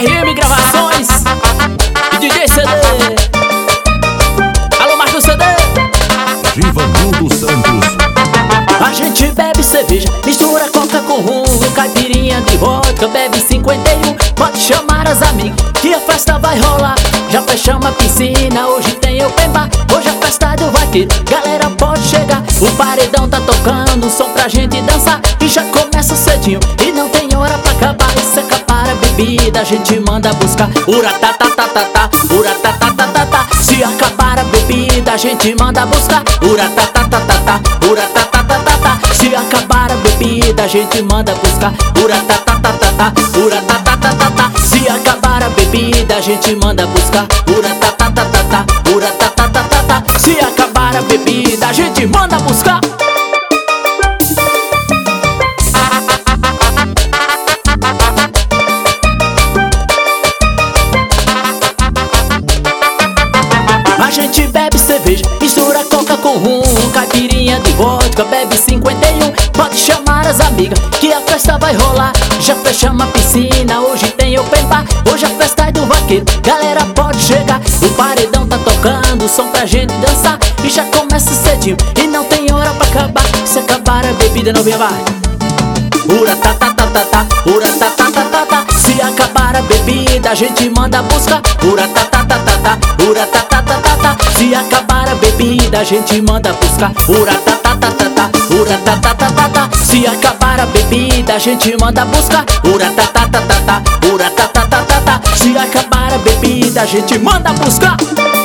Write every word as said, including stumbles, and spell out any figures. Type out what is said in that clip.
R M Gravações e D J C D. Alô, Marcos C D. Givanildo Santos. A gente bebe cerveja, mistura coca com rum, caipirinha de vodka, bebe cinquenta e um. Pode chamar as amigas que a festa vai rolar. Já fechamos a piscina, hoje tem open bar. Hoje a festa do vaqueiro, galera pode chegar. O paredão tá tocando, som pra gente dançar. E já começa cedinho, e não tem hora pra acabar. E se acabar a bebida, a gente manda buscar. Uratatatatata, uratatatatata. Se acabar a bebida, a gente manda buscar. Uratatatatata, uratatatatata. Se acabar a bebida, a gente manda buscar. Uratatatatata, uratatatatata. Se acabar a bebida, a gente manda buscar. Uratatatatata, uratatatatata. Se acabar a bebida, a gente manda buscar. A gente bebe cerveja, mistura coca com rum, caipirinha de vodka, bebe cinquenta e um. Pode chamar as amigas que a festa vai rolar. Já fechamos a piscina, hoje tem open bar. Hoje a festa é do vaqueiro, galera pode chegar. O paredão tá tocando, som pra gente dançar. E já começa cedinho, e não tem hora pra acabar. Se acabar a bebida, não vem vai. Uratatatatata, uratatatatata. Se acabar a bebida, a gente manda buscar. Uratatatatata, uratatatatata. Se acabar a bebida, a gente manda buscar. Uratatatatata, uratatatatata. Se acabar a bebida, a gente manda buscar. Uratatatatata, uratatatatata. Se acabar a bebida, a gente manda buscar.